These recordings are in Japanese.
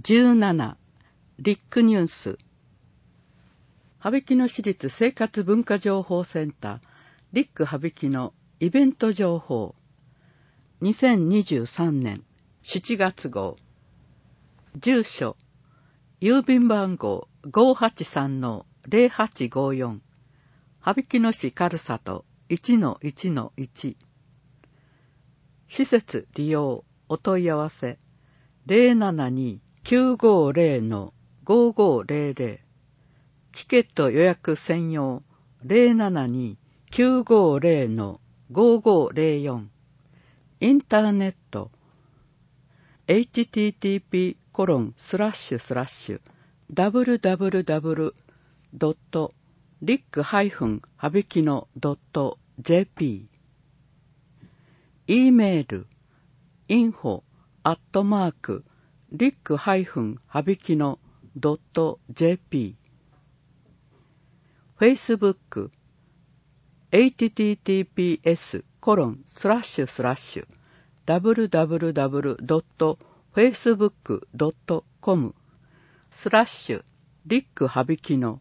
17リックニュース羽曳野市立生活文化情報センターリック羽曳野イベント情報2023年7月号住所郵便番号 583-0854 羽曳野市軽里 1-1-1 施設利用お問い合わせ 072-950-5500 チケット予約専用 072-950-5504 インターネット http://www.rick-habikino.jp E メール info@rick-habikino.jp Facebook https://www.facebook.com/rick-habikino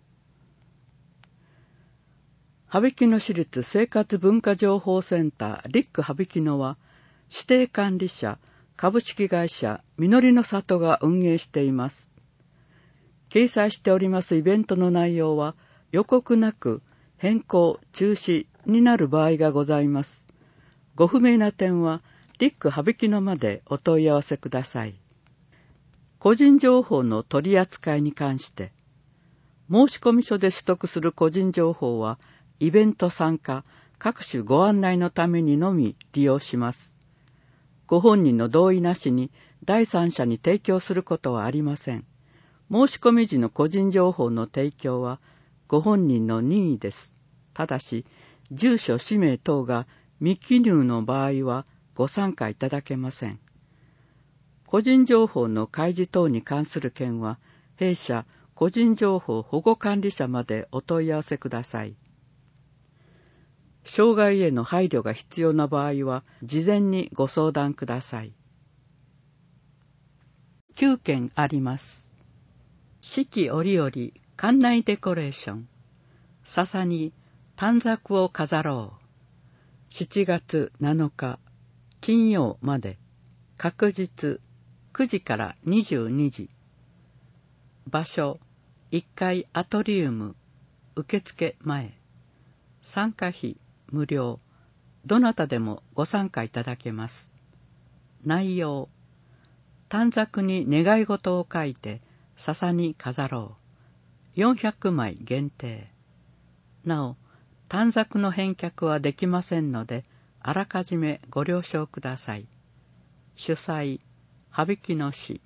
羽曳野市立生活文化情報センターリック羽曳野は指定管理者株式会社みのりの里が運営しています。掲載しておりますイベントの内容は予告なく変更・中止になる場合がございます。ご不明な点はリック羽曳野までお問い合わせください。個人情報の取り扱いに関して申込書で取得する個人情報はイベント参加、各種ご案内のためにのみ利用します。ご本人の同意なしに第三者に提供することはありません。申し込み時の個人情報の提供はご本人の任意です。ただし、住所、氏名等が未記入の場合はご参加いただけません。個人情報の開示等に関する件は、弊社個人情報保護管理者までお問い合わせください。障害への配慮が必要な場合は、事前にご相談ください。9件あります。四季折々、館内デコレーション。笹に短冊を飾ろう。7月7日、金曜まで、確実9時から22時。場所、1階アトリウム、受付前。参加費、無料。どなたでもご参加いただけます。内容、短冊に願い事を書いて笹に飾ろう。400枚限定。なお、短冊の返却はできませんので、あらかじめご了承ください。主催、羽曳野市。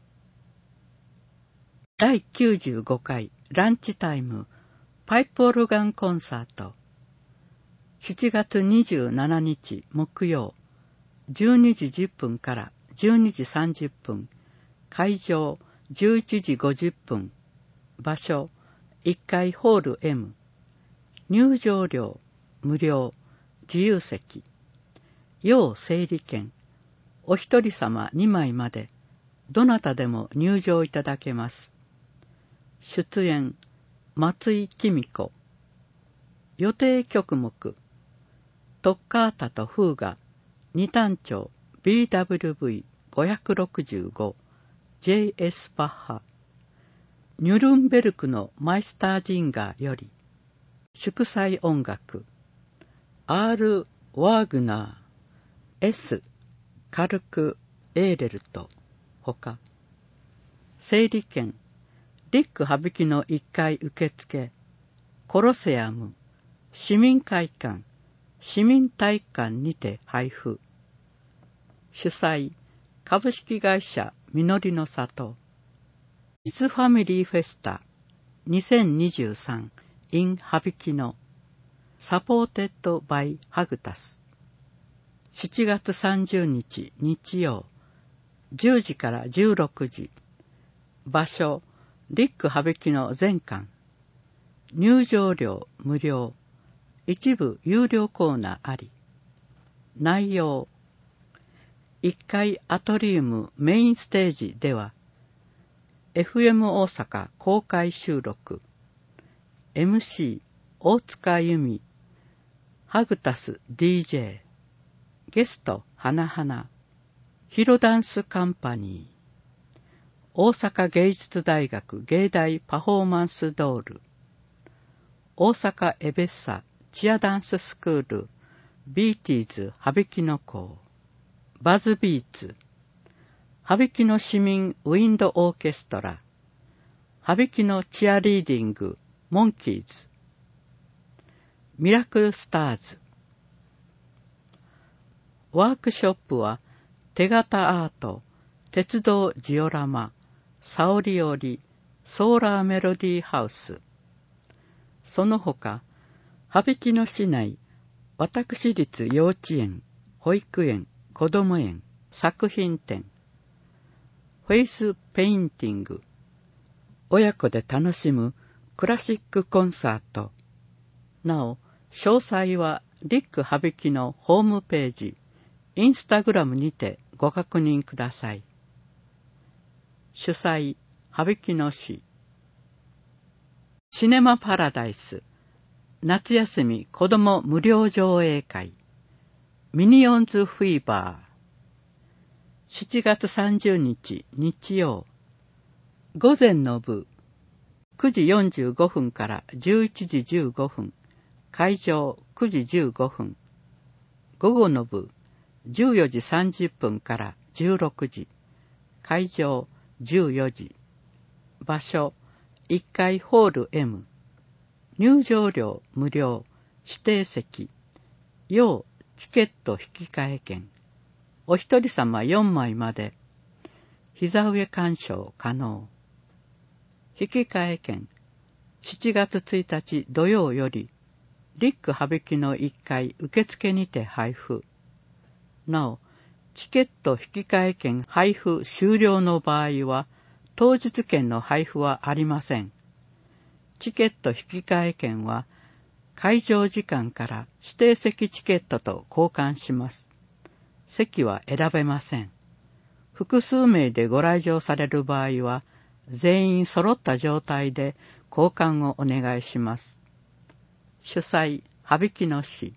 第95回ランチタイムパイプオルガンコンサート。7月27日木曜、12時10分から12時30分、会場11時50分、場所1階ホール M、入場料無料、自由席、要整理券、お一人様2枚まで、どなたでも入場いただけます。出演、松井公子。予定曲目、トッカータとフーガ、二単調 BWV565、J.S. バッハ、ニュルンベルクのマイスタージンガーより、祝祭音楽、R. ワーグナー、S. カルク・エーレルト、ほか、整理券、リック羽曳野1階受付、コロセアム、市民会館、市民体育館にて配布。主催、株式会社みのりの里。イズファミリーフェスタ2023 in 羽曳野。サポーテッドバイハグタス。7月30日日曜、10時から16時。場所、リック羽曳野全館。入場料無料。一部有料コーナーあり。内容、1階アトリウムメインステージでは FM 大阪公開収録 MC 大塚由美ハグタス DJ ゲスト花々ヒロダンスカンパニー大阪芸術大学芸大パフォーマンスドール大阪エベッサチアダンススクールビーティーズ羽曳野校バズビーツ羽曳野市民ウィンドオーケストラ羽曳野チアリーディングモンキーズミラクルスターズワークショップは手形アート鉄道ジオラマサオリオリソーラーメロディーハウスその他羽曳野市内私立幼稚園保育園子ども園作品展フェイスペインティング親子で楽しむクラシックコンサートなお詳細はリック羽曳野ホームページインスタグラムにてご確認ください。主催羽曳野市シネマパラダイス夏休み子ども無料上映会ミニオンズフィーバー7月30日日曜午前の部9時45分から11時15分会場9時15分午後の部14時30分から16時会場14時場所1階ホール M 入場料無料指定席要チケット引換券お一人様4枚まで膝上鑑賞可能引換券7月1日土曜よりリック羽曳野1階受付にて配布なおチケット引換券配布終了の場合は当日券の配布はありません。チケット引換券は会場時間から指定席チケットと交換します。席は選べません。複数名でご来場される場合は全員揃った状態で交換をお願いします。主催羽曳野市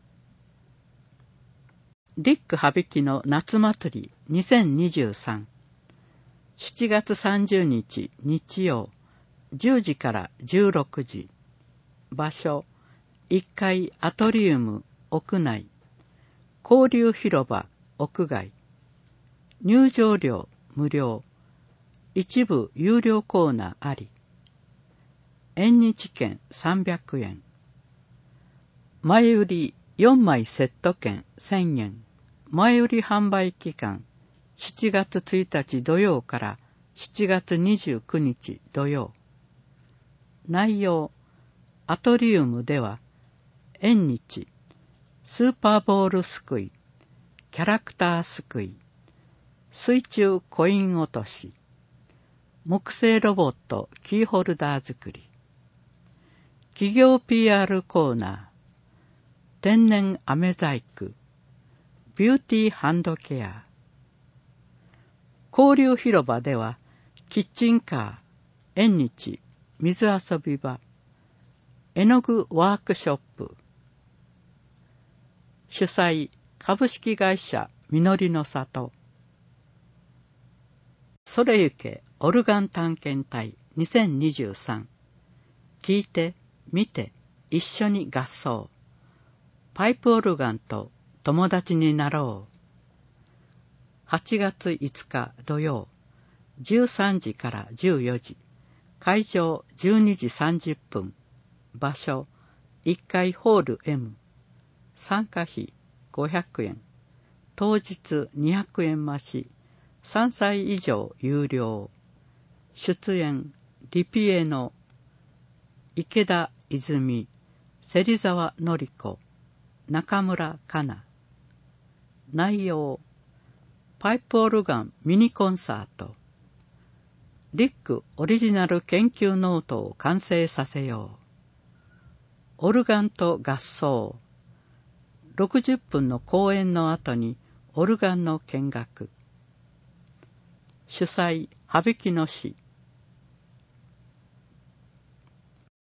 リック羽曳野夏祭り2023 7月30日日曜10時から16時場所1階アトリウム屋内交流広場屋外入場料無料一部有料コーナーあり縁日券300円前売り4枚セット券1000円前売り販売期間7月1日土曜から7月29日土曜内容アトリウムでは縁日スーパーボールすくいキャラクターすくい水中コイン落とし木製ロボットキーホルダー作り企業 PR コーナー天然飴細工ビューティーハンドケア交流広場ではキッチンカー縁日水遊び場絵の具ワークショップ主催株式会社みのりの里それゆけオルガン探検隊2023聞いて見て一緒に合奏パイプオルガンと友達になろう8月5日土曜13時から14時会場12時30分場所1階ホール M 参加費500円当日200円増し3歳以上有料出演リピエの池田泉芹沢典子中村かな内容パイプオルガンミニコンサートリックオリジナル研究ノートを完成させようオルガンと合奏60分の公演の後にオルガンの見学主催羽曳野市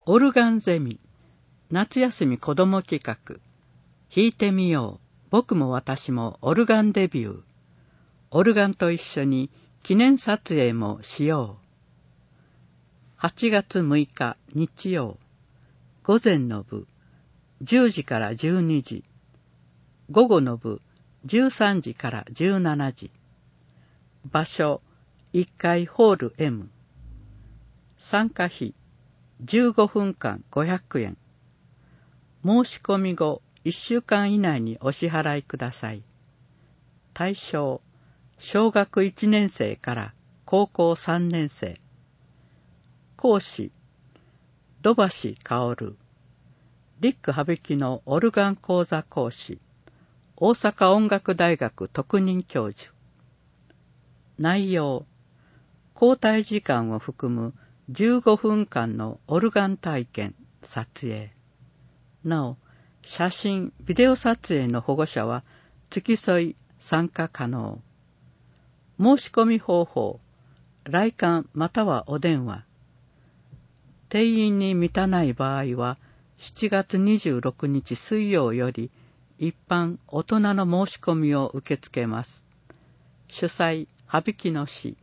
オルガンゼミ夏休み子ども企画弾いてみよう僕も私もオルガンデビューオルガンと一緒に記念撮影もしよう。8月6日日曜午前の部10時から12時午後の部13時から17時場所1階ホール M 参加費15分間500円申し込み後1週間以内にお支払いください。対象小学1年生から高校3年生講師土橋薫リック羽曳のオルガン講座講師大阪音楽大学特任教授内容交代時間を含む15分間のオルガン体験撮影なお写真ビデオ撮影の保護者は付き添い参加可能申し込み方法来館またはお電話定員に満たない場合は7月26日水曜より一般大人の申し込みを受け付けます。主催羽曳野市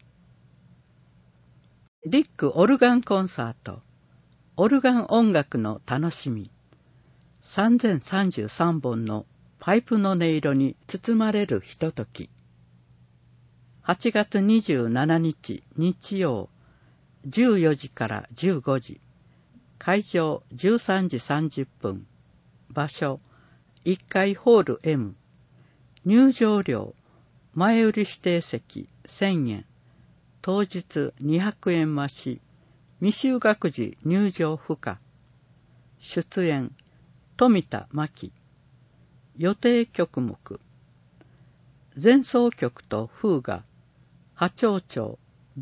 リックオルガンコンサートオルガン音楽の楽しみ3033本のパイプの音色に包まれるひととき8月27日日曜14時から15時会場13時30分場所1階ホール M 入場料前売り指定席1000円当日200円増し未就学児入場不可出演富田真希予定曲目前奏曲とフーガ波長長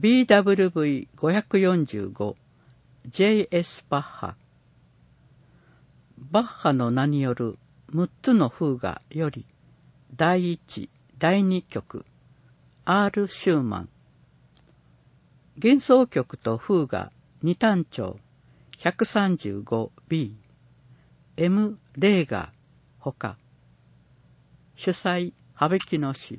BWV545 J.S. バッハバッハの名による6つのフーガより第1、第2曲 R シューマン幻想曲とフーガ二単調 135B M レーガーほか主催羽曳野市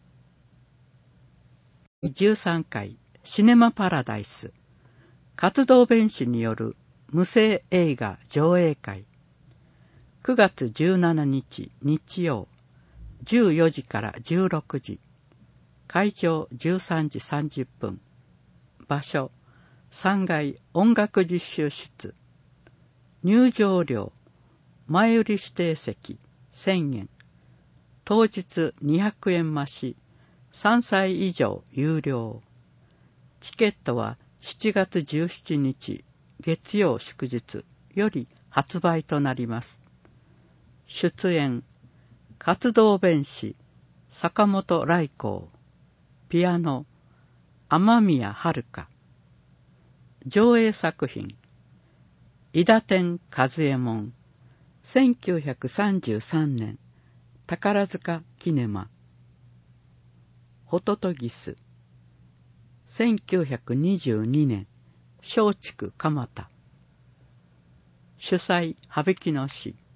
13回シネマパラダイス活動弁士による無声映画上映会9月17日日曜14時から16時会場13時30分場所3階音楽実習室入場料前売り指定席1000円当日200円増し3歳以上有料チケットは7月17日月曜祝日より発売となります出演活動弁士坂本来光ピアノ雨宮遥上映作品伊達天和右衛門1933年宝塚キネマホトトギス1922年松竹蒲田主催羽曳野市